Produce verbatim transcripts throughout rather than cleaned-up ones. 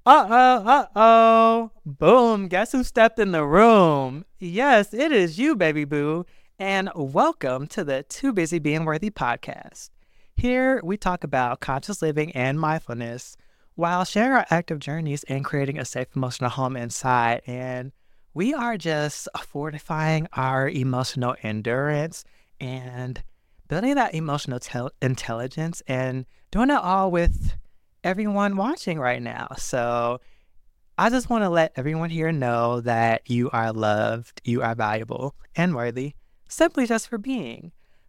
Uh-oh, uh-oh. Boom, guess who stepped in the room? Yes, it is you, baby boo. And welcome to the Too Busy Being Worthy podcast. Here, we talk about conscious living and mindfulness while sharing our active journeys in creating a safe emotional home inside. And we are just fortifying our emotional endurance and building that emotional tel- intelligence and doing it all with everyone watching right now. So I just want to let everyone here know that you are loved, you are valuable and worthy, simply just for being.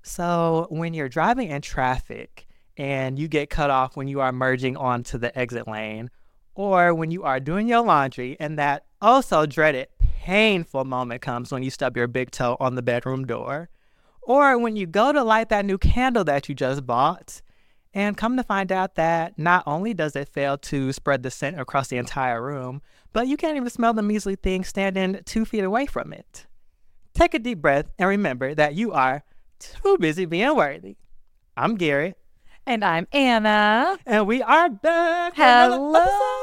So when you're driving in traffic and you get cut off when you are merging onto the exit lane, or when you are doing your laundry and that also dreaded painful moment comes when you stub your big toe on the bedroom door, or when you go to light that new candle that you just bought, and come to find out that not only does it fail to spread the scent across the entire room, but you can't even smell the measly thing standing two feet away from it. Take a deep breath and remember that you are too busy being worthy. I'm Gary. And I'm Anna. And we are back. Hello.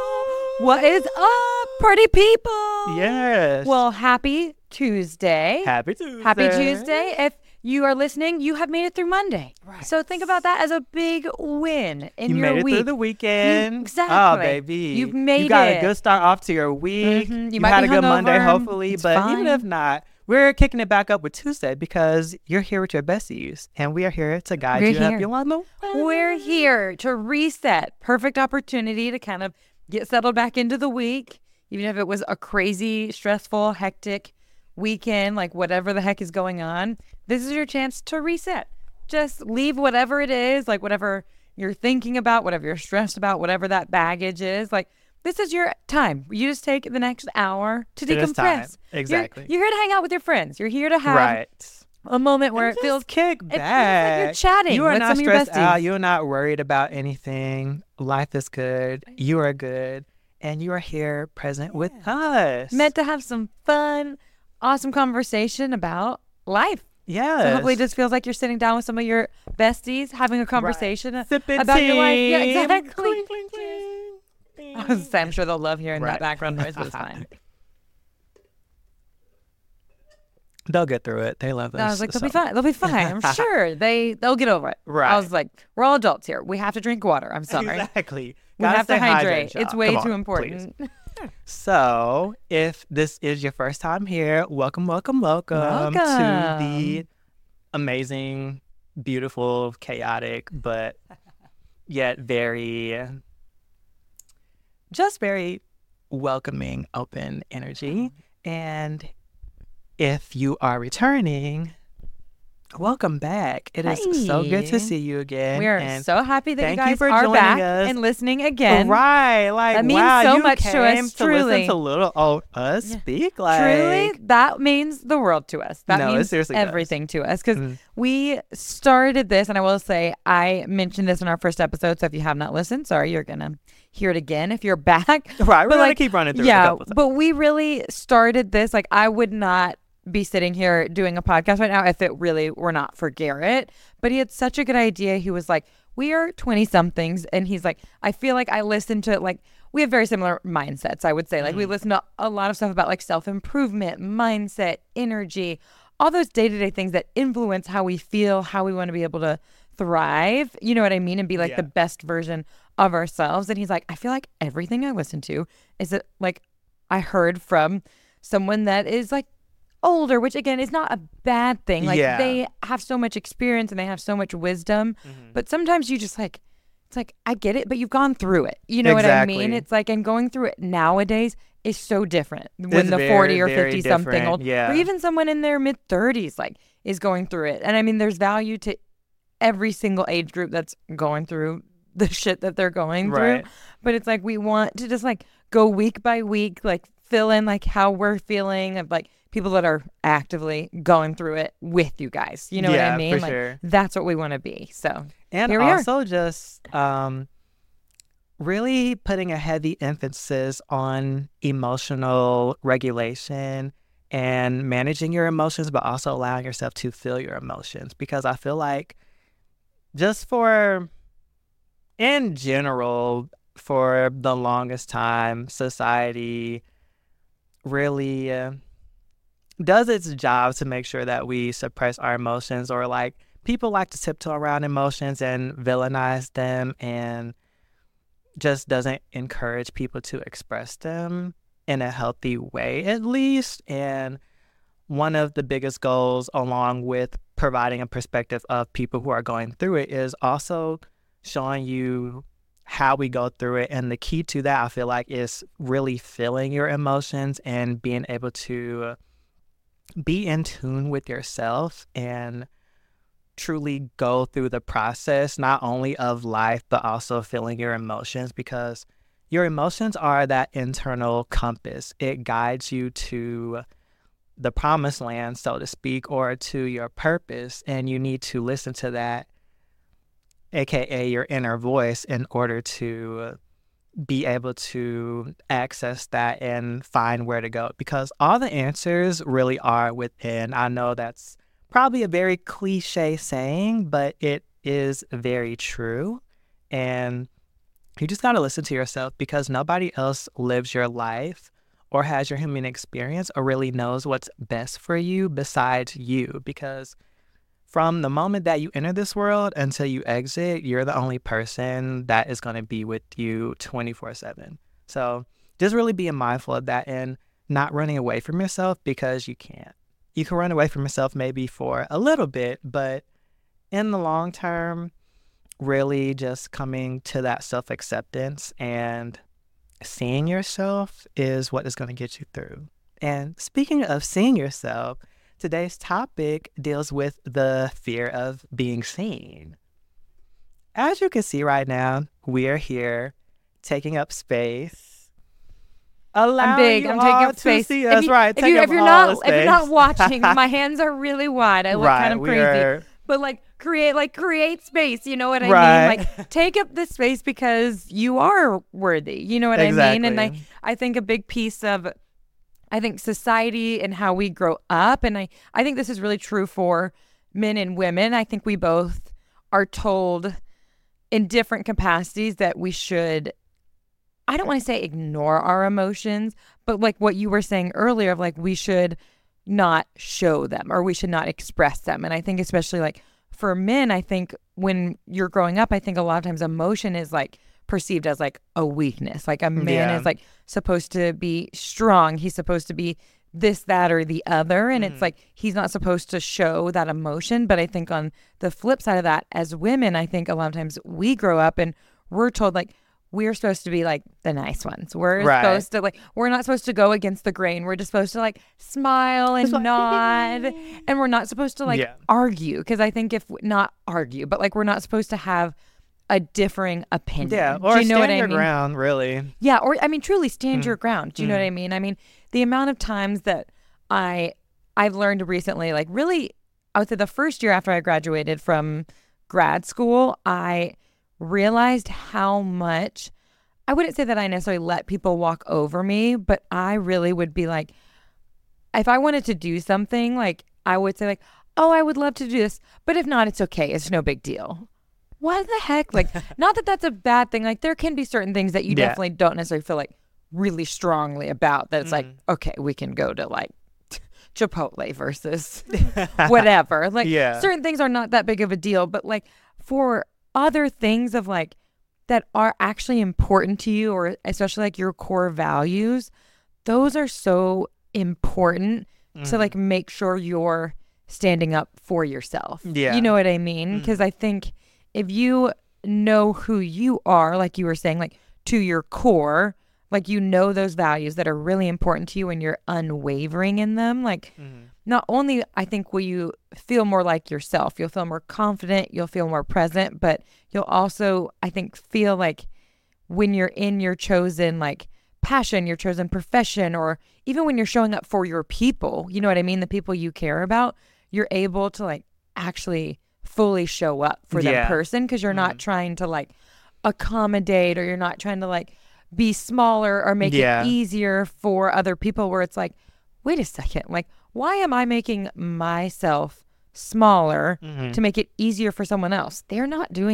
What is up, pretty people? Yes. Well, happy Tuesday. Happy Tuesday. Happy Tuesday. If you are listening, you have made it through Monday. Right. So think about that as a big win in you your made it week. through the weekend. You, exactly. Oh, baby. You've made it. You got a good start off to your week. Mm-hmm. You, you might had be a good hungover. Monday, hopefully. It's but fine. even if not, we're kicking it back up with Tuesday because you're here with your besties. And we are here to guide We're you and help here. you along the way. We're here to reset. Perfect opportunity to kind of get settled back into the week, even if it was a crazy, stressful, hectic weekend, like whatever the heck is going on. This is your chance to reset. Just leave whatever it is, like whatever you're thinking about, whatever you're stressed about, whatever that baggage is. Like, this is your time. You just take the next hour to It is time. decompress. Exactly. You're, you're here to hang out with your friends. You're here to have Right. a moment where And it feels just kick it back. feels like you're chatting You are with not some of your stressed besties. out. You are not worried about anything. Life is good. You are good. And you are here present with us. Meant to have some fun, awesome conversation about life. Yes. So hopefully it just feels like you're sitting down with some of your besties, having a conversation Right. Sipping about tea. your life. Yeah, exactly. Cling, cling, cling. I was gonna say, I'm sure they'll love hearing Right. that background noise, but it's fine. They'll get through it. They love this. I was like, they'll be so. fine. They'll be fine. I'm sure they they'll get over it. Right. I was like, we're all adults here. We have to drink water. I'm sorry. Exactly. We Gotta have to stay hydrate. hydrated, It's y'all. way Come too on, important. please. So, if this is your first time here, welcome, welcome, welcome, to Welcome. the amazing, beautiful, chaotic, but yet very, just very welcoming, open energy. And if you are returning, welcome back. It is so good to Hi. see you again. We are and so happy that you thank you guys for are joining back us. and listening again. Right, like That means wow, so you much to came us, to truly. listen to little old us Yeah. speak. Like Truly, that means the world to us. That No, it means seriously does. everything to us because Mm. we started this, and I will say I mentioned this in our first episode. So if you have not listened, sorry, you're gonna hear it again if you're back. right, we're But, gonna like, keep running through it a Yeah, couple times. but we really started this. Like, I would not be sitting here doing a podcast right now if it really were not for Garrett. But he had such a good idea. He was like, we are twenty somethings. And he's like, I feel like I listen to like, we have very similar mindsets, I would say. Like, we listen to a lot of stuff about like self-improvement, mindset, energy, all those day-to-day things that influence how we feel, how we want to be able to thrive. You know what I mean? And be like Yeah. the best version of ourselves. And he's like, I feel like everything I listen to is that like I heard from someone that is like older, which again is not a bad thing. Like Yeah. they have so much experience and they have so much wisdom. Mhm. But sometimes you just like, it's like, I get it, but you've gone through it. You know what I mean? Exactly. It's like, and going through it nowadays is so different when It's the very, forty or very fifty something different, old, yeah. or even someone in their mid thirties, like is going through it. And I mean, there's value to every single age group that's going through the shit that they're going through. Right. But it's like, we want to just like go week by week, like fill in like how we're feeling of like people that are actively going through it with you guys. You know what Yeah, I mean? for Like sure. that's what we want to be. So And here we are. also just um, really putting a heavy emphasis on emotional regulation and managing your emotions, but also allowing yourself to feel your emotions. Because I feel like just for, in general, for the longest time, society really uh, does its job to make sure that we suppress our emotions, or like people like to tiptoe around emotions and villainize them, and just doesn't encourage people to express them in a healthy way, at least. And one of the biggest goals, along with providing a perspective of people who are going through it, is also showing you how we go through it. And the key to that, I feel like, is really feeling your emotions and being able to be in tune with yourself and truly go through the process, not only of life, but also feeling your emotions, because your emotions are that internal compass. It guides you to the promised land, so to speak, or to your purpose. And you need to listen to that, A K A your inner voice, in order to be able to access that and find where to go, because all the answers really are within. I know that's probably a very cliche saying, but it is very true. And you just got to listen to yourself, because nobody else lives your life or has your human experience or really knows what's best for you besides you. Because from the moment that you enter this world until you exit, you're the only person that is going to be with you twenty-four seven. So just really being mindful of that and not running away from yourself, because you can't. You can run away from yourself maybe for a little bit, but in the long term, really just coming to that self-acceptance and seeing yourself is what is going to get you through. And speaking of seeing yourself, today's topic deals with the fear of being seen. As you can see right now, we are here taking up space. I'm big. I'm taking up space. See us, if you, right, if, you, up if you're all not, the if you're not space. watching, my hands are really wide. I look Right, kind of we crazy. are- But like create, like create space. You know what I Right. mean? Like take up the space because you are worthy. You know what I mean? And I, Exactly. I think a big piece of, I think society and how we grow up, and I, I think this is really true for men and women. I think we both are told in different capacities that we should, I don't want to say ignore our emotions, but like what you were saying earlier of like we should not show them or we should not express them. And I think especially like for men, I think when you're growing up, I think a lot of times emotion is like perceived as like a weakness. Like a man Yeah. is like supposed to be strong. He's supposed to be this, that, or the other. And it's like he's not supposed to show that emotion. But I think on the flip side of that, as women, I think a lot of times we grow up and we're told like we're supposed to be like the nice ones. We're Right. supposed to like, we're not supposed to go against the grain. We're just supposed to like smile and Just like, nod. And we're not supposed to like Yeah. argue. Because I think if not argue, but like we're not supposed to have a differing opinion. Yeah, Do or you know stand what I your mean? ground, really. Yeah, or I mean, truly stand Mm. your ground. Do you know what I mean? I mean, the amount of times that I I've learned recently, like really, I would say the first year after I graduated from grad school, I realized how much, I wouldn't say that I necessarily let people walk over me, but I really would be like, if I wanted to do something, like I would say like, oh, I would love to do this, but if not, it's okay. It's no big deal. What the heck? Like, not that that's a bad thing. Like, there can be certain things that you Yeah. definitely don't necessarily feel like really strongly about. That it's like, Mm. okay, we can go to like Chipotle versus whatever. Like, Yeah. certain things are not that big of a deal. But like for other things of like that are actually important to you, or especially like your core values, those are so important to like make sure you're standing up for yourself. Yeah. You know what I mean? Because I think if you know who you are, like you were saying, like to your core, like you know those values that are really important to you and you're unwavering in them, like not only I think will you feel more like yourself, you'll feel more confident, you'll feel more present, but you'll also, I think, feel like when you're in your chosen like passion, your chosen profession, or even when you're showing up for your people, you know what I mean? The people you care about, you're able to like actually fully show up for Yeah. that person because you're not trying to like accommodate, or you're not trying to like be smaller or make Yeah. it easier for other people, where it's like, wait a second, like why am I making myself smaller Mm-hmm. to make it easier for someone else? They're not doing that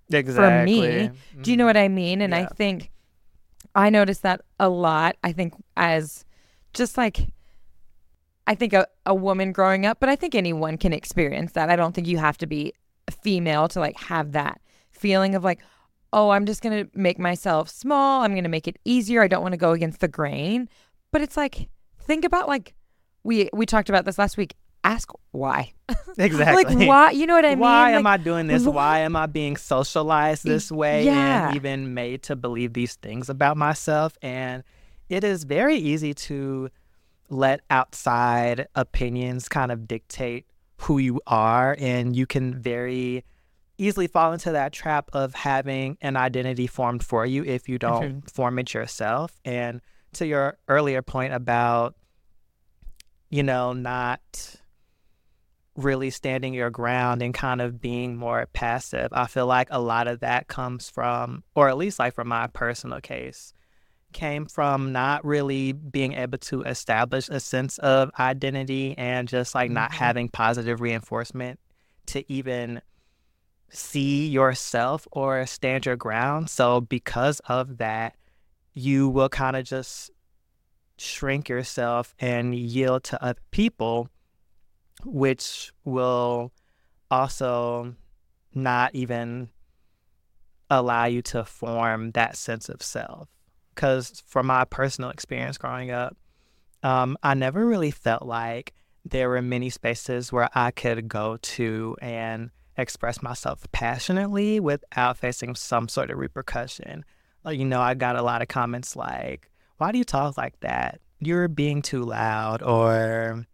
Exactly. for me. Mm-hmm. Do you know what I mean? And Yeah. I think I notice that a lot. I think as just like, I think a, a woman growing up, but I think anyone can experience that. I don't think you have to be a female to like have that feeling of like, oh, I'm just going to make myself small. I'm going to make it easier. I don't want to go against the grain. But it's like, think about like, we, we talked about this last week. Ask why. Exactly. Like why, you know what I mean? Why am Like, I doing this? wh- Why am I being socialized this way Yeah. and even made to believe these things about myself? And it is very easy to let outside opinions kind of dictate who you are, and you can very easily fall into that trap of having an identity formed for you if you don't Mhm. form it yourself. And to your earlier point about, you know, not really standing your ground and kind of being more passive, I feel like a lot of that comes from, or at least like from my personal case, came from not really being able to establish a sense of identity and just like not Mhm. having positive reinforcement to even see yourself or stand your ground. So because of that, you will kind of just shrink yourself and yield to other people, which will also not even allow you to form that sense of self. Because from my personal experience growing up, um, I never really felt like there were many spaces where I could go to and express myself passionately without facing some sort of repercussion. Like, you know, I got a lot of comments like, why do you talk like that? You're being too loud, or,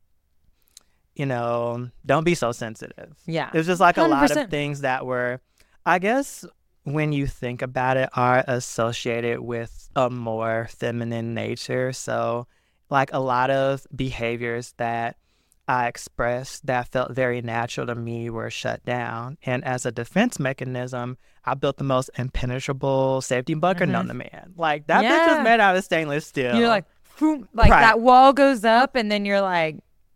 you know, don't be so sensitive. Yeah. It was just like a one hundred lot percent. of things that were, I guess, when you think about it, are associated with a more feminine nature. So, like a lot of behaviors that I expressed that felt very natural to me were shut down. And as a defense mechanism, I built the most impenetrable safety bunker Mhm. known to man. Like, that bitch Yeah. was made out of stainless steel. You're like, boom, like Right. that wall goes up, and then you're like,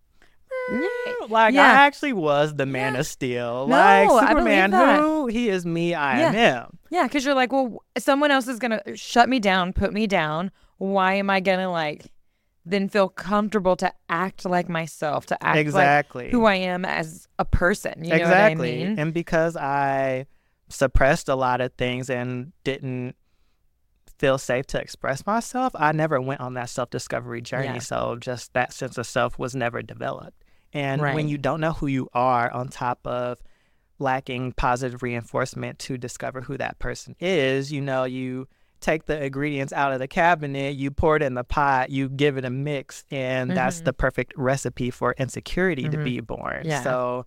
Like, Yeah. I actually was the man Yeah. of steel. No, like, I believe Superman, that. who? He is me, I am Yeah. him. yeah, because you're like, well, someone else is gonna shut me down, put me down. Why am I gonna like then feel comfortable to act like myself, to act Exactly. like who I am as a person? You know exactly. what I mean? And because I suppressed a lot of things and didn't feel safe to express myself, I never went on that self-discovery journey. Yeah. So just that sense of self was never developed. And Right. when you don't know who you are, on top of lacking positive reinforcement to discover who that person is, you know, you take the ingredients out of the cabinet, you pour it in the pot, you give it a mix, and that's Mhm. the perfect recipe for insecurity to Mhm. be born. Yeah. So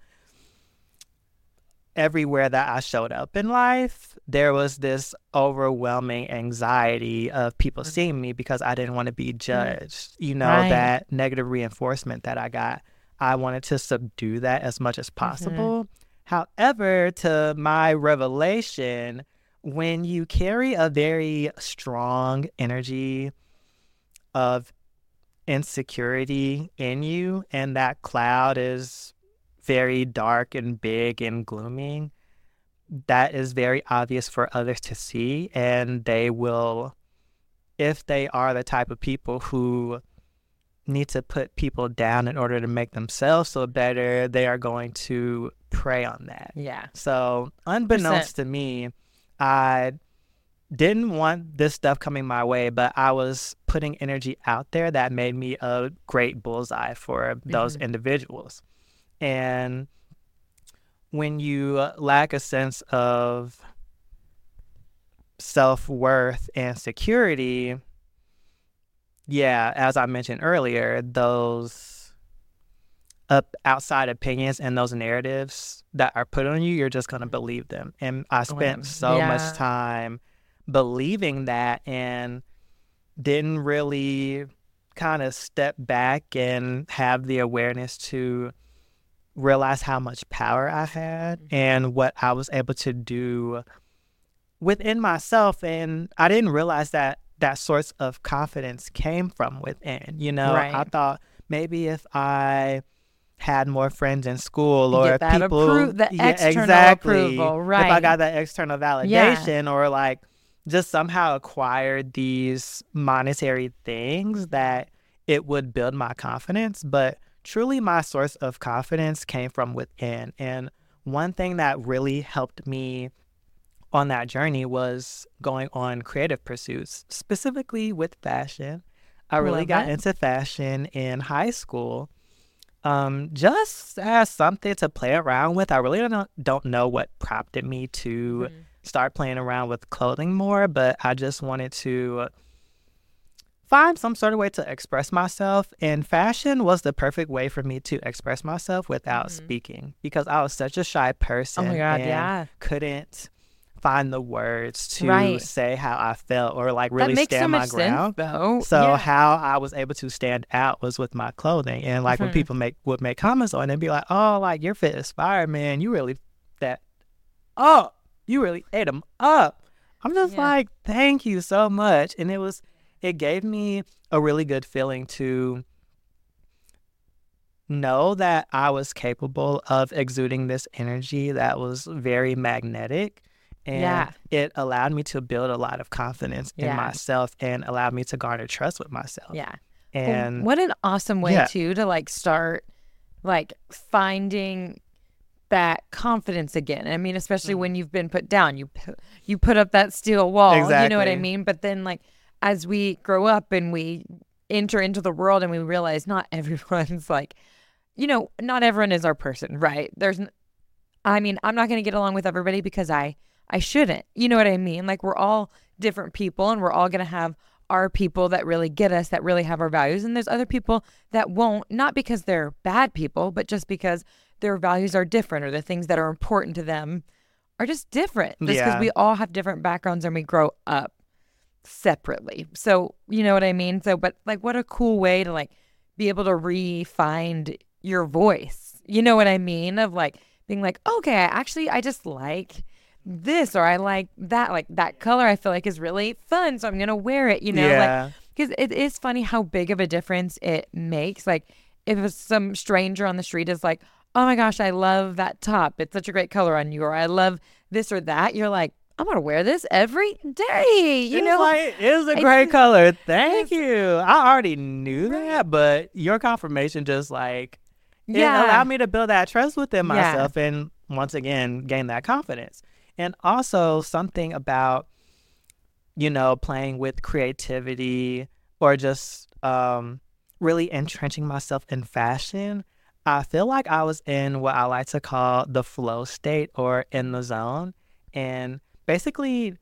everywhere that I showed up in life, there was this overwhelming anxiety of people Mhm. seeing me because I didn't want to be judged. You know, Right. that negative reinforcement that I got, I wanted to subdue that as much as possible. However, to my revelation, when you carry a very strong energy of insecurity in you, and that cloud is very dark and big and gloomy, that is very obvious for others to see. And they will, if they are the type of people who need to put people down in order to make themselves feel better, they are going to prey on that. Yeah. So, unbeknownst to me, I didn't want this stuff coming my way, but I was putting energy out there that made me a great bullseye for those Mhm. individuals. And when you lack a sense of self-worth and security, yeah, as I mentioned earlier, those up outside opinions and those narratives that are put on you, you're just going to believe them. And I spent so Yeah. much time believing that and didn't really kind of step back and have the awareness to realize how much power I had and what I was able to do within myself. And I didn't realize that that source of confidence came from within. You know, Right. I thought maybe if I had more friends in school, You or get that people appro- the yeah, external exactly. approval, If I right. got that external validation, or like just somehow acquired these monetary things, that it would build my confidence. But truly my source of confidence came from within. And one thing that really helped me on that journey was going on creative pursuits, specifically with fashion. I really Love got it. into fashion in high school, um, just as something to play around with. I really don't don't know what prompted me to Mhm. start playing around with clothing more, but I just wanted to find some sort of way to express myself, and fashion was the perfect way for me to express myself without Mhm. speaking, because I was such a shy person Oh my God, and yeah. couldn't find the words to Right. say how I felt, or like That really makes so stand my much sense, ground. though. So Yeah. how I was able to stand out was with my clothing. And like when Mhm. people make would make comments on it and be like, "Oh, like your fit is fire, man. You really that up. You really ate them up." I'm just Yeah. like, "Thank you so much." And it was it gave me a really good feeling to know that I was capable of exuding this energy that was very magnetic. And Yeah. it allowed me to build a lot of confidence in Yeah. myself, and allowed me to garner trust with myself. Yeah. Well, And what an awesome way yeah. too to like start like finding that confidence again. I mean, especially Mhm. when you've been put down, you pu- you put up that steel wall. You know what I Exactly. mean? But then like as we grow up and we enter into the world and we realize not everyone's like, you know, not everyone is our person, right? There's n- I mean, I'm not going to get along with everybody because I I shouldn't. You know what I mean? Like we're all different people and we're all going to have our people that really get us, that really have our values, and there's other people that won't, not because they're bad people, but just because their values are different, or the things that are important to them are just different. Just because Yeah. we all have different backgrounds and we grow up separately. So, you know what I mean? So, but like what a cool way to like be able to re-find your voice. You know what I mean? Of like being like, okay, I actually I just like this, or I like that, like that color I feel like is really fun, so I'm gonna wear it, you know, Yeah. like because it is funny how big of a difference it makes. Like if it's some stranger on the street is like, oh my gosh, I love that top, it's such a great color on you, or I love this or that, you're like, I'm gonna wear this every day, you It's know. like, it's a It's- great color. Thank it's- you. I already knew Right. that, but your confirmation just like it Yeah. allowed me to build that trust within Yeah. myself, and once again gain that confidence. And also something about, you know, playing with creativity, or just um really entrenching myself in fashion. I feel like I was in what I like to call the flow state, or in the zone. And basically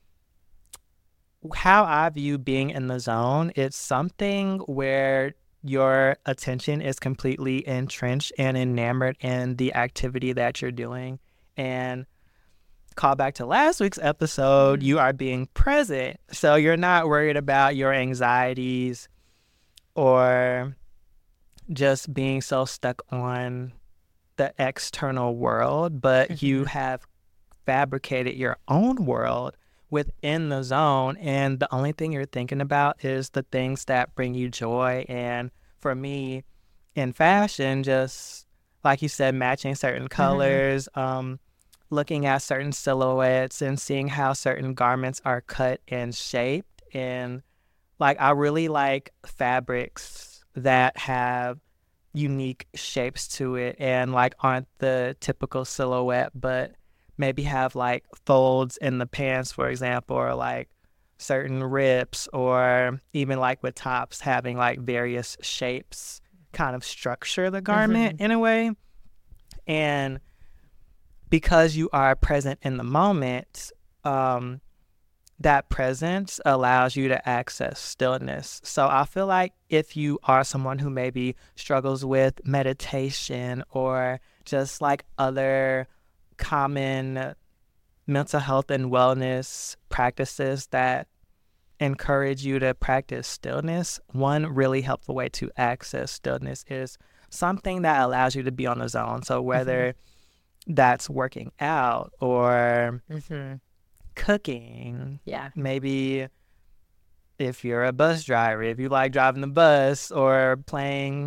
how I view being in the zone, it's something where your attention is completely entrenched and enamored in the activity that you're doing. And call back to last week's episode, Mhm. you are being present. So you're not worried about your anxieties, or just being so stuck on the external world, but you Mhm. have fabricated your own world within the zone, and the only thing you're thinking about is the things that bring you joy. And for me, in fashion, just like you said, matching certain colors, um looking at certain silhouettes and seeing how certain garments are cut and shaped. And like I really like fabrics that have unique shapes to it, and like aren't the typical silhouette, but maybe have like folds in the pants, for example, or like certain rips, or even like with tops having like various shapes kind of structure the garment in a way. And because you are present in the moment, um, that presence allows you to access stillness. So I feel like if you are someone who maybe struggles with meditation, or just like other common mental health and wellness practices that encourage you to practice stillness, one really helpful way to access stillness is something that allows you to be on the zone. So whether that's working out, or Mm-hmm. cooking, Yeah. maybe if you're a bus driver, if you like driving the bus, or playing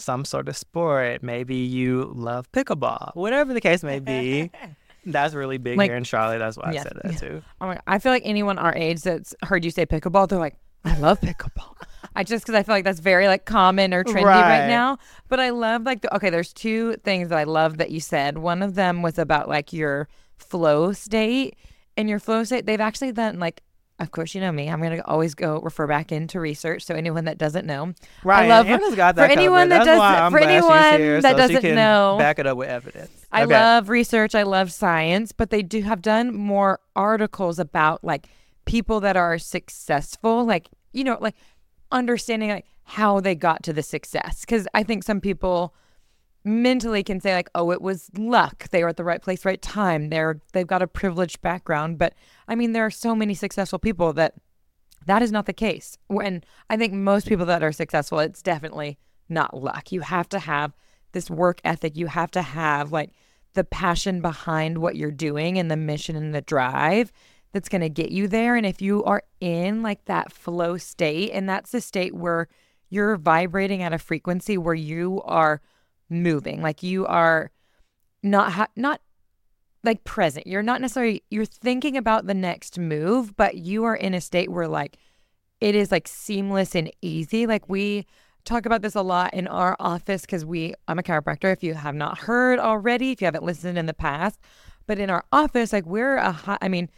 some sort of sport. Maybe you love pickleball. Whatever the case may be. That's really big Like, here in Charlotte. That's why yeah, I said that yeah. too. Oh my, I feel like anyone our age that's heard you say pickleball, they're like, I love pickleball. I just because I feel like that's very like common or trendy right. Right. now. But I love like the, okay, there's two things that I love that you said. One of them was about like your flow state. And your flow state, they've actually done like, of course, you know me. I'm going to always go refer back into research. So anyone that doesn't know, Right. I love Anna's got that for anyone covered. that That's why doesn't I'm for glad she's anyone here, that so she doesn't can know. back it up with evidence. I Okay. love research. I love science, but they do have done more articles about like people that are successful, like, you know, like understanding like how they got to the success. Because I think some people mentally can say like, oh, it was luck. They were at the right place, right time. They're, they've got a privileged background. But I mean, there are so many successful people that that is not the case. And I think most people that are successful, it's definitely not luck. You have to have this work ethic. You have to have like the passion behind what you're doing and the mission and the drive that's going to get you there. And if you are in like that flow state, and that's the state where you're vibrating at a frequency where you are moving, like you are not, ha- not like present. You're not necessarily, you're thinking about the next move, but you are in a state where like it is like seamless and easy. Like we talk about this a lot in our office because we, I'm a chiropractor. If you have not heard already, if you haven't listened in the past, but in our office, like we're a high, I mean,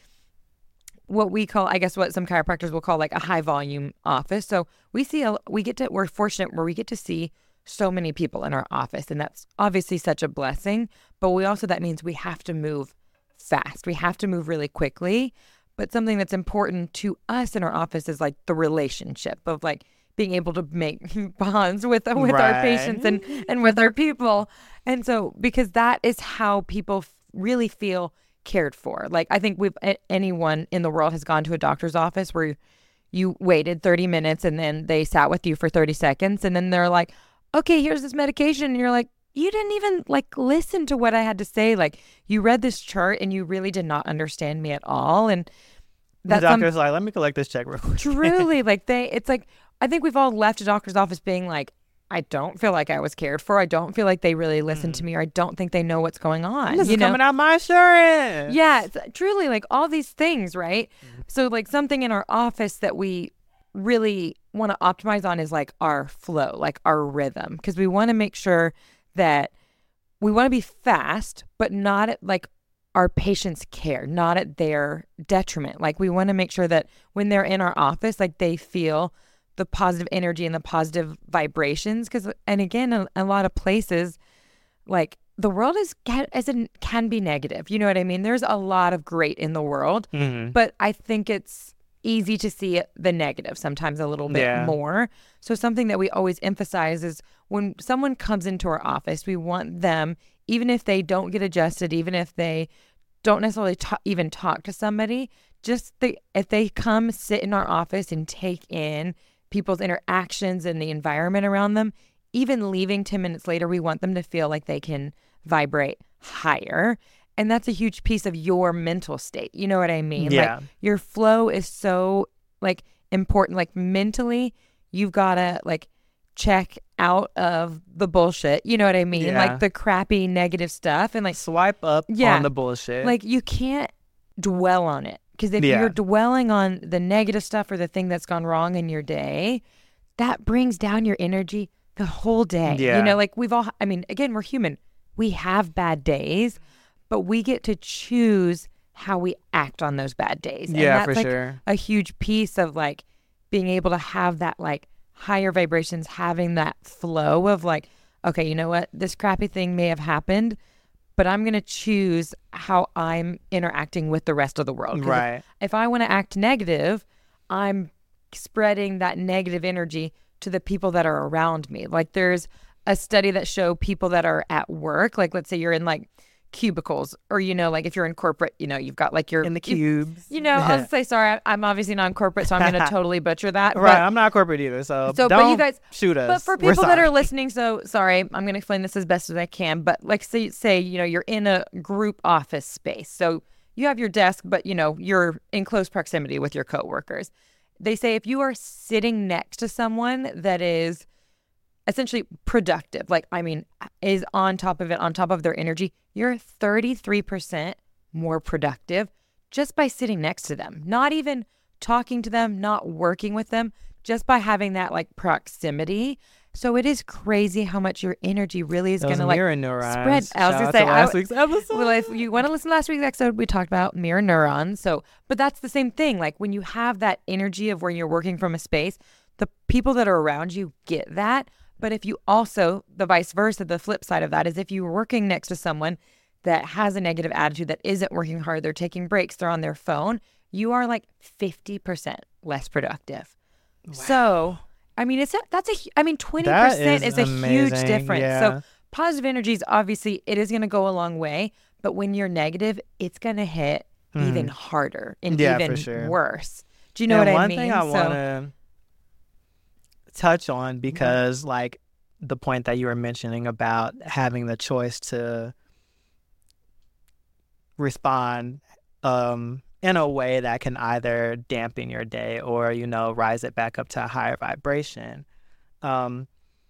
what we call, I guess what some chiropractors will call like a high volume office. So we see, a, we get to, we're fortunate where we get to see so many people in our office, and that's obviously such a blessing. But we also, that means we have to move fast. We have to move really quickly. But something that's important to us in our office is like the relationship of like being able to make bonds with with Right. our patients and and with our people. And so because that is how people f- really feel cared for. Like I think we've a- anyone in the world has gone to a doctor's office where you waited thirty minutes and then they sat with you for thirty seconds and then they're like, okay, here's this medication. And you're like, you didn't even like listen to what I had to say. Like you read this chart and you really did not understand me at all. And The that's doctor's like, let me collect this check real quick. truly like they, it's like, I think we've all left a doctor's office being like, I don't feel like I was cared for. I don't feel like they really listened to me, or I don't think they know what's going on. This you is know? coming out my insurance. Yeah, it's truly like all these things, right? So like something in our office that we really want to optimize on is like our flow, like our rhythm, because we want to make sure that we want to be fast, but not at like our patients' care, not at their detriment. Like we want to make sure that when they're in our office, like they feel the positive energy and the positive vibrations. Because, and again, a, a lot of places, like the world is can, as in, can be negative. You know what I mean? There's a lot of great in the world, Mhm. but I think it's easy to see the negative sometimes a little bit Yeah. more. So something that we always emphasize is when someone comes into our office, we want them, even if they don't get adjusted, even if they don't necessarily ta- even talk to somebody, just the, if they come sit in our office and take in people's interactions and the environment around them, even leaving ten minutes later, we want them to feel like they can vibrate higher. And that's a huge piece of your mental state. You know what I mean? Yeah. Like your flow is so like important. Like mentally, you've got to like check out of the bullshit. You know what I mean? Yeah. Like the crappy negative stuff. And like, Swipe up Yeah. on the bullshit. like you can't dwell on it. Because if Yeah. you're dwelling on the negative stuff or the thing that's gone wrong in your day, that brings down your energy the whole day. Yeah. You know, like we've all, I mean, again, we're human. We have bad days, but we get to choose how we act on those bad days. And yeah, that's for like sure. a huge piece of like being able to have that like higher vibrations, having that flow of like, okay, you know what? This crappy thing may have happened, but I'm going to choose how I'm interacting with the rest of the world. 'Cause Right. If, if I want to act negative, I'm spreading that negative energy to the people that are around me. Like there's a study that show people that are at work, like let's say you're in like cubicles, or, you know, like if you're in corporate, you know, you've got like your In the you- cubes. You, know, I'll say, sorry, I- I'm obviously not in corporate, so I'm going to totally butcher that. Right. But, I'm not corporate either, so, So, but don't you guys- shoot us. but for We're people that sorry. are listening, so sorry, I'm going to explain this as best as I can. But like say, say, you know, you're in a group office space. So you have your desk, but, you know, you're in close proximity with your coworkers. They say if you are sitting next to someone that is essentially productive, like, I mean, is on top of it, on top of their energy, you're thirty-three percent more productive just by sitting next to them, not even talking to them, not working with them, just by having that like proximity. So it is crazy how much your energy really is going to like neurons. spread. I was Shout going out to say, to last I, week's episode. well, if you want to listen to last week's episode, we talked about mirror neurons. So, but that's the same thing. Like when you have that energy of where you're working from a space, the people that are around you get that. But if you also, the vice versa, the flip side of that is if you're working next to someone that has a negative attitude, that isn't working hard, they're taking breaks, they're on their phone, you are like fifty percent less productive. Wow. So, I mean, it's a, that's a, I mean, twenty percent that is, is a amazing. huge difference. Yeah. So positive energy is obviously, it is going to go a long way. But when you're negative, it's going to hit mm. even harder and yeah, even for sure. worse. Do you know and what I one mean? One thing I so, want to touch on, because mm-hmm. like the point that you were mentioning about having the choice to respond um, in a way that can either dampen your day or, you know, rise it back up to a higher vibration. Um,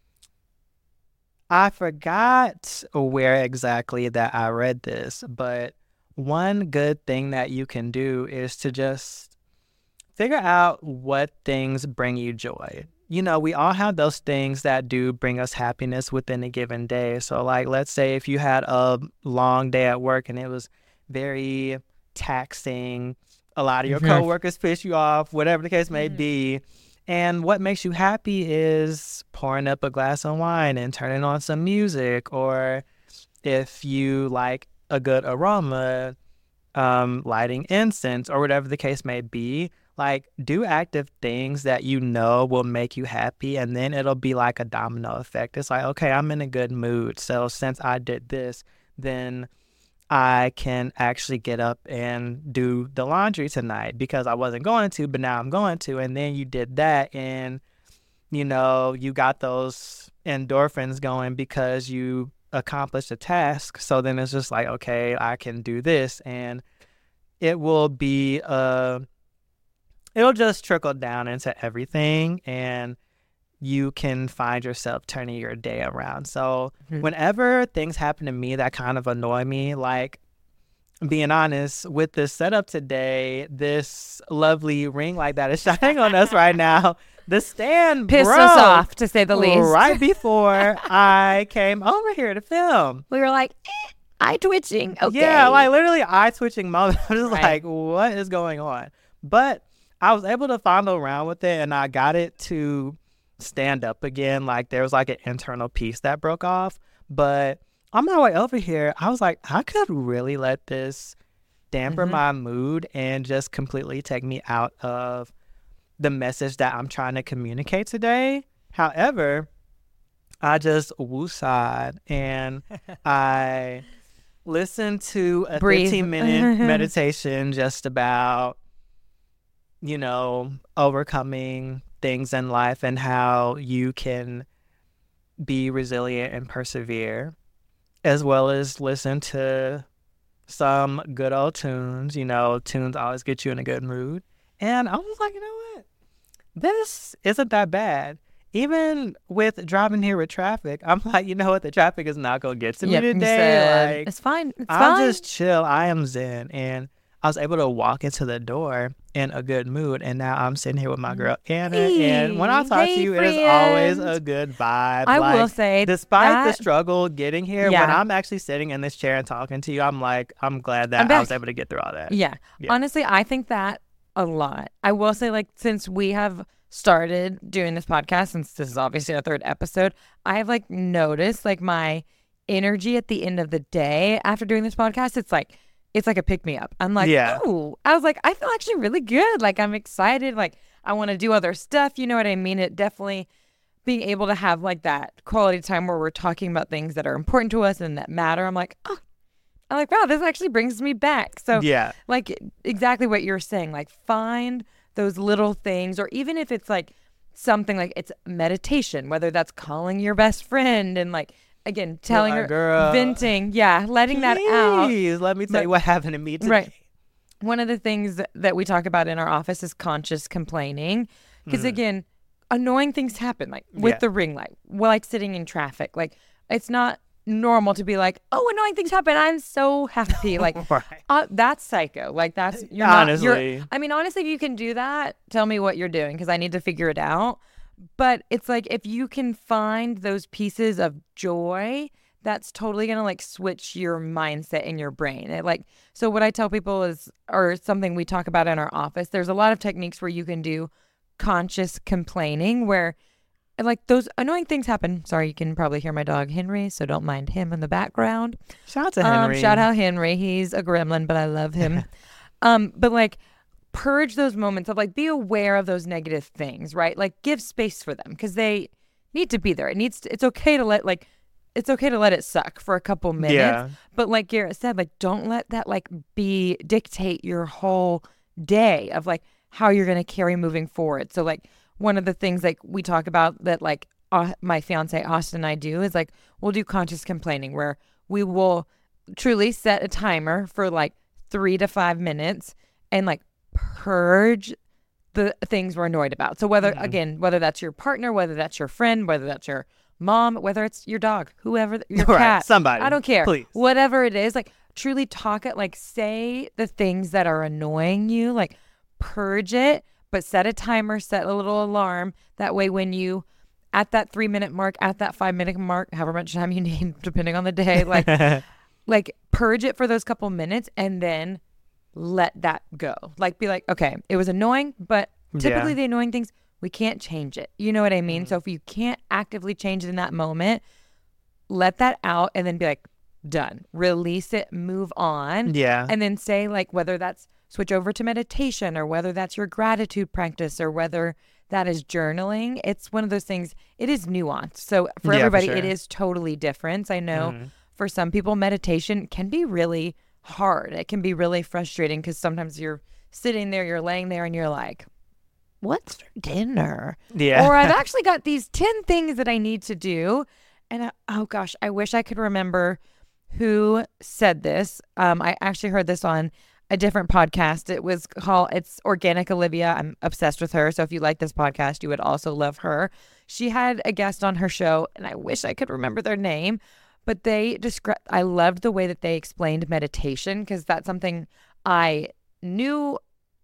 I forgot where exactly that I read this, but one good thing that you can do is to just figure out what things bring you joy. You know, we all have those things that do bring us happiness within a given day. So, like, let's say if you had a long day at work and it was very taxing, a lot of your mm-hmm. coworkers piss you off, whatever the case may mm-hmm. be. And what makes you happy is pouring up a glass of wine and turning on some music. Or if you like a good aroma, um, lighting incense or whatever the case may be. Like, do active things that you know will make you happy, and then it'll be like a domino effect. It's like, okay, I'm in a good mood. So since I did this, then I can actually get up and do the laundry tonight because I wasn't going to, but now I'm going to. And then you did that and, you know, you got those endorphins going because you accomplished a task. So then it's just like, okay, I can do this. And it will be, uh, it'll just trickle down into everything. And you can find yourself turning your day around. So mm-hmm. whenever things happen to me that kind of annoy me, like being honest with this setup today, this lovely ring light that is shining on us right now, the stand pissed broke us off, to say the least. Right before I came over here to film. We were like, eh, eye twitching. Okay. Yeah, like literally eye twitching moment. I was just right. like, what is going on? But I was able to follow around with it, and I got it to stand up again. Like there was like an internal piece that broke off. But on my way over here, I was like, I could really let this dampen mm-hmm. my mood and just completely take me out of the message that I'm trying to communicate today. However, I just woosah'd and I listened to a Breathe. fifteen minute meditation just about, you know, overcoming things in life and how you can be resilient and persevere, as well as listen to some good old tunes. You know, tunes always get you in a good mood. And I was like, you know what? This isn't that bad. Even with driving here with traffic, I'm like, you know what? The traffic is not going to get to yep, me today. Like, it's fine. It's I'll fine. just chill. I am zen. And I was able to walk into the door in a good mood, and now I'm sitting here with my girl Anna. Hey, and when I talk hey, to you, friend. it is always a good vibe. I like, will say, despite that, the struggle getting here, yeah. when I'm actually sitting in this chair and talking to you, I'm like, I'm glad that I was able to get through all that. Yeah. yeah. Honestly, I think that a lot. I will say, like, since we have started doing this podcast, since this is obviously our third episode, I have like noticed like my energy at the end of the day after doing this podcast. It's like. It's like a pick me up. I'm like, yeah. oh, I was like, I feel actually really good. Like, I'm excited. Like, I want to do other stuff. You know what I mean? It definitely being able to have like that quality time where we're talking about things that are important to us and that matter. I'm like, oh, I'm like, wow, this actually brings me back. So, yeah, like exactly what you're saying. Like, find those little things, or even if it's like something like it's meditation, whether that's calling your best friend and like, again, telling her, girl. venting, yeah, letting Please, that out. Please, let me tell but, you what happened to me today. Right. One of the things that we talk about in our office is conscious complaining. Because, mm. again, annoying things happen, like with Yeah. the ring light, well, like sitting in traffic. Like, it's not normal to be like, oh, annoying things happen, I'm so happy. Like, Right. uh, that's psycho. Like, that's you're not. Honestly. You're, I mean, honestly, if you can do that, tell me what you're doing because I need to figure it out. But it's like if you can find those pieces of joy, that's totally gonna like switch your mindset in your brain. It like so what I tell people is, or something we talk about in our office. There's a lot of techniques where you can do conscious complaining, where like those annoying things happen. Sorry, you can probably hear my dog Henry, so don't mind him in the background. Shout out to Henry. Um, shout out Henry. He's a gremlin, but I love him. um, but like. Purge those moments of like be aware of those negative things, right? Like give space for them because they need to be there. It needs to, it's okay to let like it's okay to let it suck for a couple minutes. Yeah. But like Garrett said, like don't let that like be dictate your whole day of like how you're gonna carry moving forward. So like one of the things like we talk about that like uh, my fiance Austin and I do is like we'll do conscious complaining where we will truly set a timer for like three to five minutes and like purge the things we're annoyed about. So whether, Mhm. again, whether that's your partner, whether that's your friend, whether that's your mom, whether it's your dog, whoever, your Right, cat, somebody. I don't care. Please. Whatever it is, like truly talk it, like say the things that are annoying you, like purge it, but set a timer, set a little alarm. That way when you, at that three minute mark, at that five minute mark, however much time you need, depending on the day, like, like purge it for those couple minutes and then let that go. Like be like, okay, it was annoying, but typically Yeah. the annoying things, we can't change it. You know what I mean? So if you can't actively change it in that moment, let that out and then be like, done. Release it, move on. Yeah. And then say like whether that's switch over to meditation or whether that's your gratitude practice or whether that is journaling. It's one of those things, it is nuanced. So for Yeah, for everybody, sure. it is totally different. I know Mhm. for some people, meditation can be really hard. It can be really frustrating because sometimes you're sitting there, you're laying there and you're like, what's for dinner? Yeah. Or I've actually got these ten things that I need to do. And I, oh gosh, I wish I could remember who said this. Um, I actually heard this on a different podcast. It was called, it's Organic Olivia. I'm obsessed with her. So if you like this podcast, you would also love her. She had a guest on her show and I wish I could remember their name. But they describe, I loved the way that they explained meditation because that's something I knew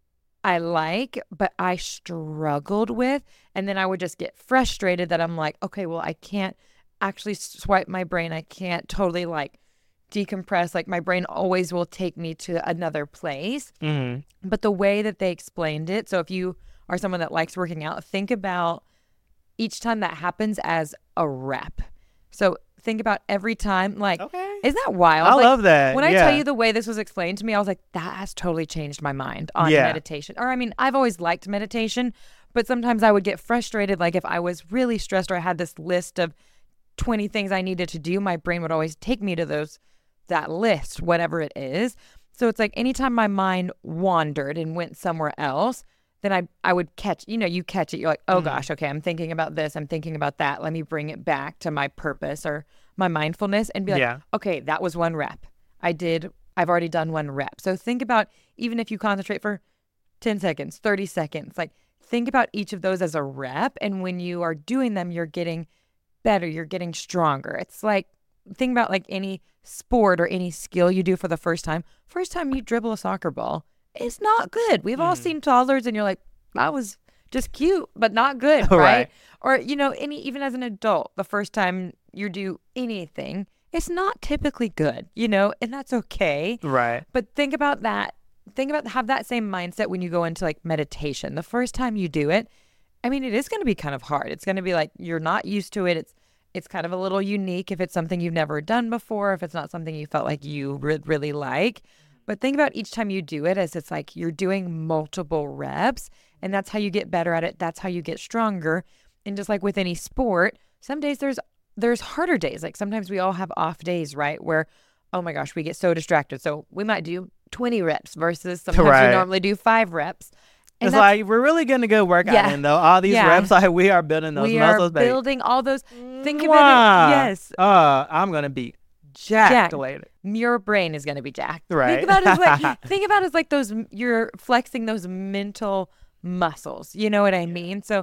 I like, but I struggled with. And then I would just get frustrated that I'm like, okay, well, I can't actually swipe my brain. I can't totally like decompress. Like my brain always will take me to another place. Mhm. But the way that they explained it, so if you are someone that likes working out, think about each time that happens as a rep. So think about every time, like, Okay. isn't that wild? I Like, love that. when I yeah. tell you the way this was explained to me, I was like, that has totally changed my mind on Yeah. meditation. Or, I mean, I've always liked meditation, but sometimes I would get frustrated. Like, if I was really stressed or I had this list of twenty things I needed to do, my brain would always take me to those, that list, whatever it is. So it's like anytime my mind wandered and went somewhere else, then I, I would catch, you know, you catch it. You're like, oh Mhm. gosh, okay, I'm thinking about this. I'm thinking about that. Let me bring it back to my purpose or my mindfulness and be like, Yeah. okay, that was one rep. I did, I've already done one rep. So think about, even if you concentrate for ten seconds, thirty seconds, like think about each of those as a rep. And when you are doing them, you're getting better. You're getting stronger. It's like, think about like any sport or any skill you do for the first time. First time you dribble a soccer ball, it's not good. We've all Mhm. seen toddlers and you're like, that was just cute, but not good, Right. right? Or, you know, any even as an adult, the first time you do anything, it's not typically good, you know, and that's okay. Right. But think about that. Think about have that same mindset when you go into like meditation. The first time you do it, I mean, it is going to be kind of hard. It's going to be like you're not used to it. It's it's kind of a little unique if it's something you've never done before, if it's not something you felt like you re- really like. But think about each time you do it as it's like you're doing multiple reps, and that's how you get better at it. That's how you get stronger. And just like with any sport, some days there's there's harder days. Like sometimes we all have off days, right? Where, oh my gosh, we get so distracted. So we might do twenty reps versus sometimes Right. we normally do five reps. And It's that's- like we're really gonna go work out Yeah. in though. All these Yeah. reps, like we are building those we muscles, are baby. building all those. Think of it. Mwah. Yes, Uh, I'm gonna be jacked, Jacked. later. your brain is going to be jacked. Right. Think about it as like think about it as like those you're flexing those mental muscles. You know what I mean? So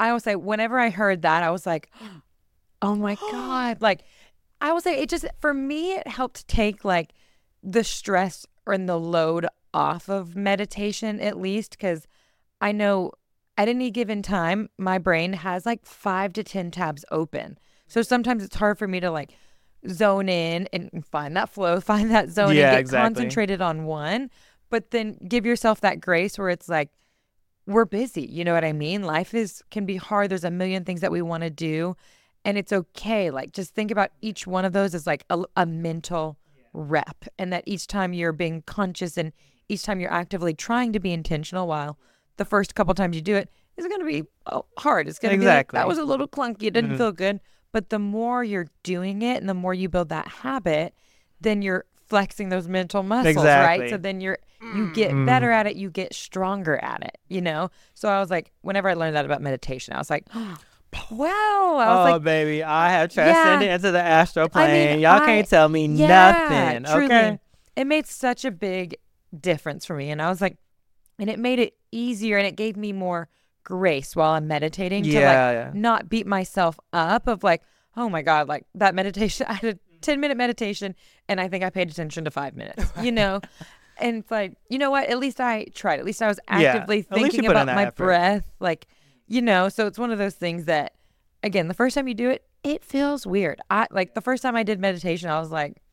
I will say, whenever I heard that, I was like, oh my God. Like, I will say it just, for me, it helped take like the stress and the load off of meditation, at least, because I know at any given time, my brain has like five to ten tabs open. So sometimes it's hard for me to like zone in and find that flow, find that zone Yeah, and get exactly. concentrated on one. But then give yourself that grace where it's like, we're busy. You know what I mean? Life is can be hard. There's a million things that we want to do. And it's okay. Like, just think about each one of those as like a, a mental rep. And that each time you're being conscious and each time you're actively trying to be intentional, while the first couple times you do it, it's going to be oh, hard. It's going to Exactly. be like, that was a little clunky. It didn't Mhm. feel good. But the more you're doing it and the more you build that habit, then you're flexing those mental muscles, Exactly. right? So then you're you get better at it, you get stronger at it, you know? So I was like, whenever I learned that about meditation, I was like, wow. I was Oh, like, baby, I have transcended Yeah. into the astral plane. I mean, Y'all I- can't tell me yeah, nothing, truly. okay? It made such a big difference for me. And I was like, and it made it easier and it gave me more grace while I'm meditating to Yeah, like yeah. not beat myself up of like, oh my God, like that meditation, I had a ten minute meditation and I think I paid attention to five minutes, you know? And it's like, you know what? At least I tried. At least I was Yeah, actively at least you thinking put in about that my effort. breath. Like, you know, so it's one of those things that, again, the first time you do it, it feels weird. I like the first time I did meditation, I was like,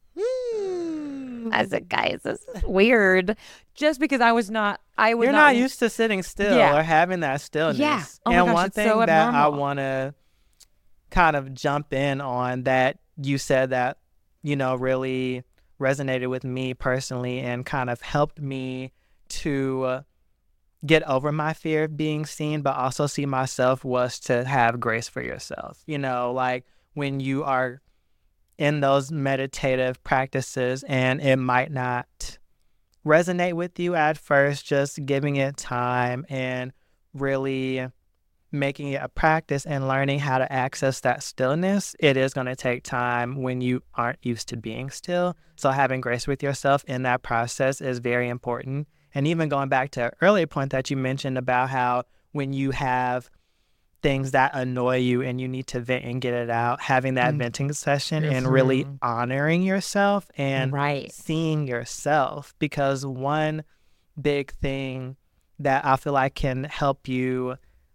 hmm. I said, guys, this is weird. Just because I was not, I would You're not, not used to sitting still Yeah. or having that stillness. Yeah. Oh my and gosh, one it's thing so that I abnormal. want to kind of jump in on that you said that, you know, really resonated with me personally and kind of helped me to uh, get over my fear of being seen, but also see myself, was to have grace for yourself. You know, like when you are in those meditative practices and it might not resonate with you at first, just giving it time and really making it a practice and learning how to access that stillness. It is going to take time when you aren't used to being still. So having grace with yourself in that process is very important. And even going back to an earlier point that you mentioned about how when you have things that annoy you and you need to vent and get it out, having that Mm. venting session and really Mhm. honoring yourself and right. seeing yourself. Because one big thing that I feel like can help you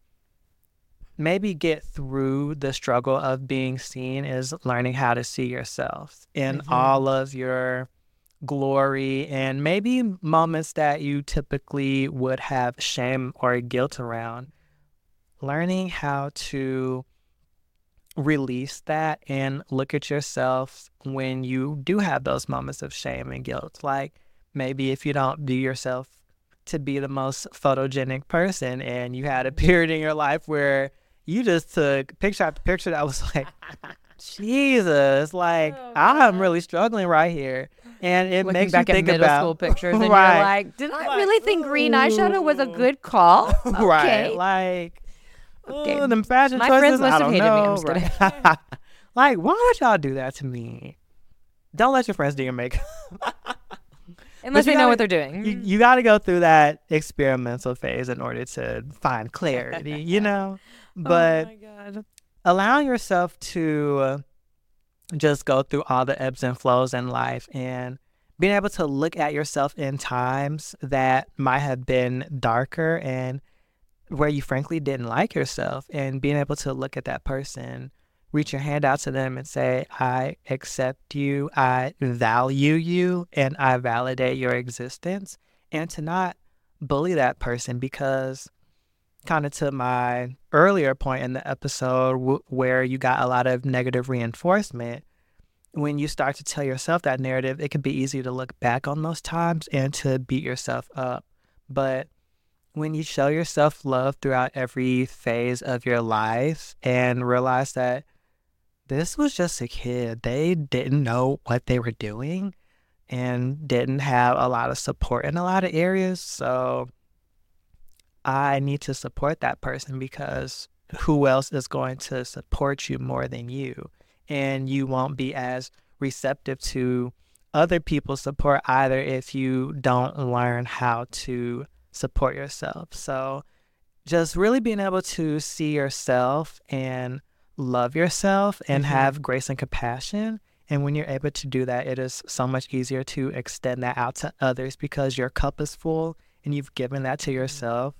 maybe get through the struggle of being seen is learning how to see yourself in Mhm. all of your glory and maybe moments that you typically would have shame or guilt around. Learning how to release that and look at yourself when you do have those moments of shame and guilt. Like maybe if you don't view yourself to be the most photogenic person and you had a period in your life where you just took picture after picture that was like, Jesus, like Oh, I'm God. really struggling right here. And it Looking makes back you at think middle about school pictures and Right. you're like, did I Like, really think green eyeshadow was a ooh. good call? Right, Okay. like, Okay. oh, them fashion My choices, friends must I have don't hated me. I'm know. just kidding. right? Like, why would y'all do that to me? Don't let your friends do your makeup. Unless you they know gotta- what they're doing. You, you got to go through that experimental phase in order to find clarity, you know? But oh my God. allowing yourself to uh, just go through all the ebbs and flows in life and being able to look at yourself in times that might have been darker and where you frankly didn't like yourself, and being able to look at that person, reach your hand out to them and say, I accept you, I value you, and I validate your existence, and to not bully that person. Because kind of to my earlier point in the episode w- where you got a lot of negative reinforcement, when you start to tell yourself that narrative, it can be easy to look back on those times and to beat yourself up. But when you show yourself love throughout every phase of your life and realize that this was just a kid, they didn't know what they were doing and didn't have a lot of support in a lot of areas. So I need to support that person, because who else is going to support you more than you? And you won't be as receptive to other people's support either if you don't learn how to support yourself. So just really being able to see yourself and love yourself and Mm-hmm. have grace and compassion. And when you're able to do that, it is so much easier to extend that out to others because your cup is full and you've given that to yourself.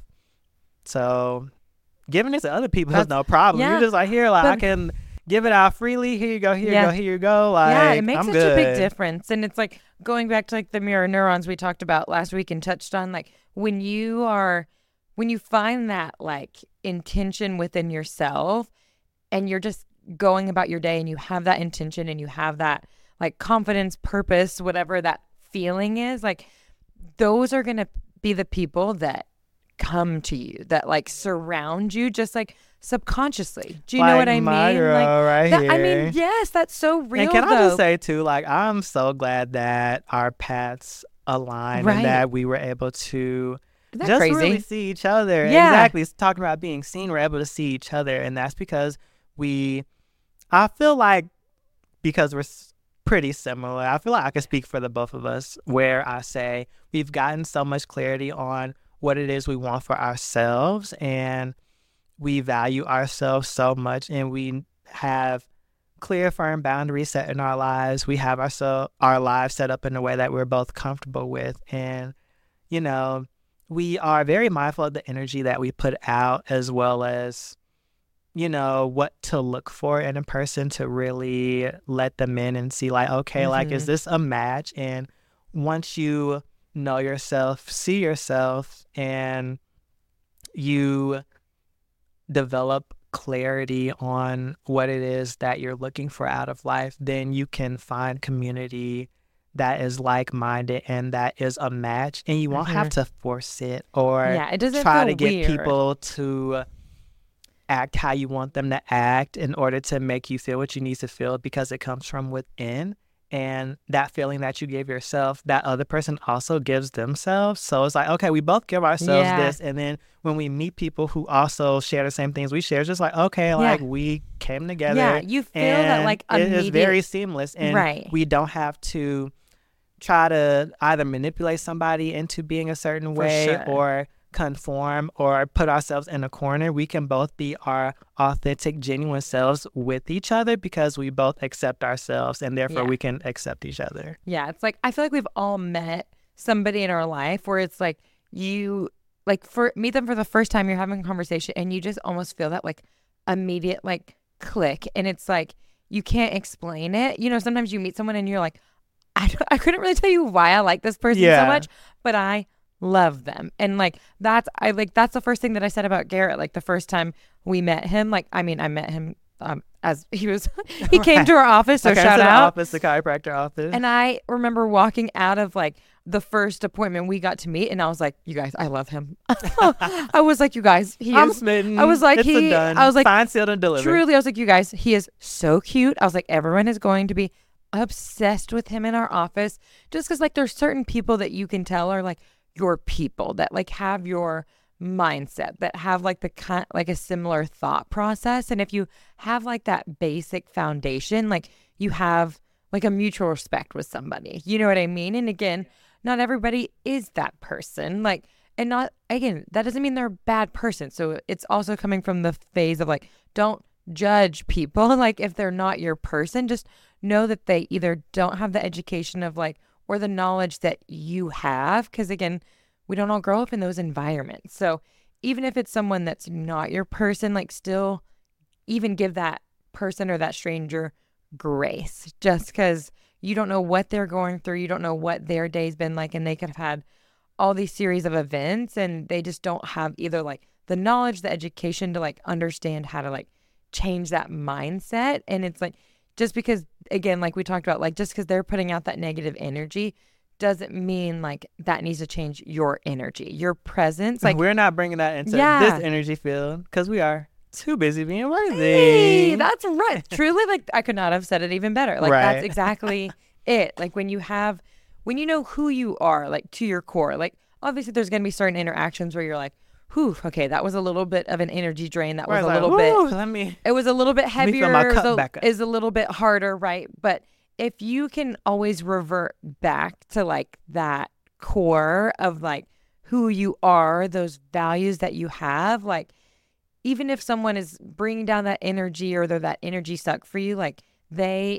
So giving it to other people is That's- no problem. yeah, You're just like, here, like I but- can give it out freely. Here you go, here Yeah. you go, here you go. Like, yeah, it makes I'm such good. a big difference. And it's like going back to like the mirror neurons we talked about last week and touched on, like when you are, when you find that like intention within yourself and you're just going about your day and you have that intention and you have that like confidence, purpose, whatever that feeling is, like those are going to be the people that come to you, that like surround you just like subconsciously. Do you know Like what I my mean? girl Like right that, here. I mean, yes, that's so real. And can though. I just say too, like I'm so glad that our paths aligned Right. and that we were able to Isn't that just crazy? really see each other. Yeah. Exactly. It's talking about being seen. We're able to see each other, and that's because we. I feel like because we're s- pretty similar. I feel like I can speak for the both of us. Where I say we've gotten so much clarity on what it is we want for ourselves, and we value ourselves so much, and we have clear, firm boundaries set in our lives. We have our, our lives set up in a way that we're both comfortable with. And, you know, we are very mindful of the energy that we put out, as well as, you know, what to look for in a person to really let them in and see like, okay, like, is Mhm. this a match? And once you know yourself, see yourself, and you develop clarity on what it is that you're looking for out of life, then you can find community that is like-minded and that is a match, and you won't have to force it or Yeah, it doesn't try feel to get weird. people to act how you want them to act in order to make you feel what you need to feel, because it comes from within. And that feeling that you give yourself, that other person also gives themselves. So it's like, okay, we both give ourselves Yeah. this. And then when we meet people who also share the same things we share, it's just like, okay, like we came together. Yeah, you feel that, and like, it is immediate- very seamless. And Right. we don't have to try to either manipulate somebody into being a certain For way sure. or conform or put ourselves in a corner. We can both be our authentic, genuine selves with each other because we both accept ourselves, and therefore Yeah. we can accept each other. Yeah, it's like I feel like we've all met somebody in our life where it's like you like for meet them for the first time, you're having a conversation and you just almost feel that like immediate like click, and it's like you can't explain it. You know, sometimes you meet someone and you're like, I don't, I couldn't really tell you why I like this person Yeah. so much, but I love them. And like that's I like that's the first thing that I said about Garrett. Like the first time we met him, like I mean I met him um as he was he came to our office, so Okay, shout to the out. office, the chiropractor office. And I remember walking out of like the first appointment we got to meet, and I was like, "You guys, I love him." I was like, "You guys, he I'm is smitten. I was like, it's he- a done. I was like, signed, sealed, and delivered. truly." I was like, "You guys, he is so cute." I was like, "Everyone is going to be obsessed with him in our office," just because like there's certain people that you can tell are like your people that like have your mindset, that have like the kind like a similar thought process, and if you have like that basic foundation, like you have like a mutual respect with somebody, you know what I mean? And again, not everybody is that person, like, and not again that doesn't mean they're a bad person. So it's also coming from the phase of like, don't judge people. Like if they're not your person, just know that they either don't have the education of like or the knowledge that you have, because again, we don't all grow up in those environments. So even if it's someone that's not your person, like still even give that person or that stranger grace, just because you don't know what they're going through, you don't know what their day's been like, and they could have had all these series of events and they just don't have either like the knowledge, the education to like understand how to like change that mindset. And it's like, just because, again, like we talked about, like just because they're putting out that negative energy doesn't mean like that needs to change your energy, your presence. Like we're not bringing that into Yeah. this energy field because we are too busy being worthy. hey, that's right. Truly, like I could not have said it even better. Like that's Right. exactly it. Like when you have, when you know who you are, like to your core, like obviously there's going to be certain interactions where you're like, whew, okay, that was a little bit of an energy drain. That was We're a like, little bit. "Woo, let me It was a little bit me heavier, fill my cup so back up." is a little bit harder, right? But if you can always revert back to like that core of like who you are, those values that you have, like, even if someone is bringing down that energy or they're that energy suck for you, like, they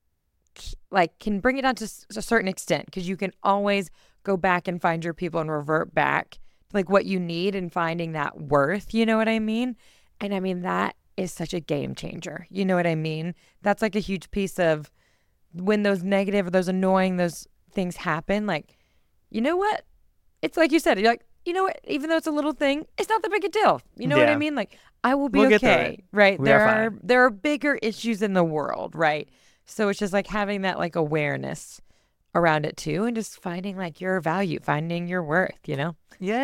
like can bring it down to a certain extent, because you can always go back and find your people and revert back to like what you need and finding that worth. You know what I mean? And I mean, that is such a game changer. You know what I mean? That's like a huge piece of when those negative or those annoying, those things happen. Like, you know what? It's like you said, you're like, you know what? Even though it's a little thing, it's not that big a deal. You know what Yeah. I mean? Like, I will be We'll get through okay, it. right? We there are are fine. there are bigger issues in the world, right? So it's just like having that like awareness around it too, and just finding like your value, finding your worth. You know,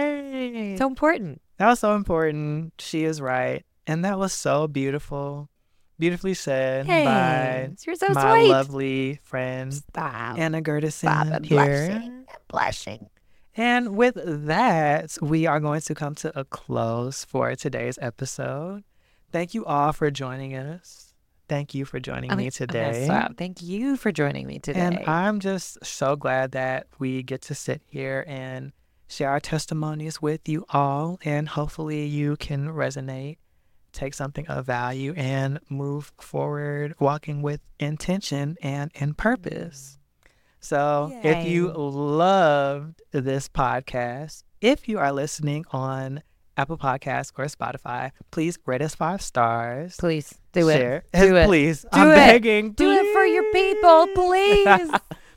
Yay. so important. That was so important. She is right. And that was so beautiful. Beautifully said by Thanks. You're so my sweet. lovely friend Stop. Anna Gertison Stop. I'm here. blushing. I'm blushing. And with that, we are going to come to a close for today's episode. Thank you all for joining us. Thank you for joining I'm- me I'm gonna today. stop. Thank you for joining me today. And I'm just so glad that we get to sit here and share our testimonies with you all. And hopefully you can resonate, take something of value, and move forward walking with intention and in purpose. So if you Yay. loved this podcast, if you are listening on Apple Podcasts or Spotify, please rate us five stars. Please do it. Share. Do it. Please. Do I'm it. begging. Do it for your people, please.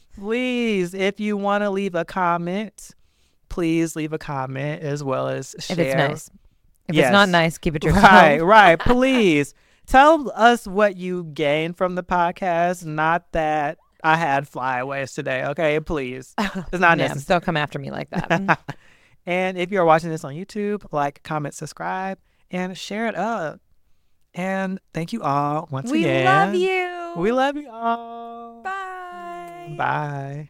Please, if you want to leave a comment, please leave a comment as well as share. If it's nice. If Yes. it's not nice, keep it to yourself. Right, right. Please tell us what you gained from the podcast, not that I had flyaways today. Okay, please. It's not Yeah, necessary. don't come after me like that. And if you're watching this on YouTube, like, comment, subscribe, and share it up. And thank you all once We again. love you. We love you all. Bye. Bye.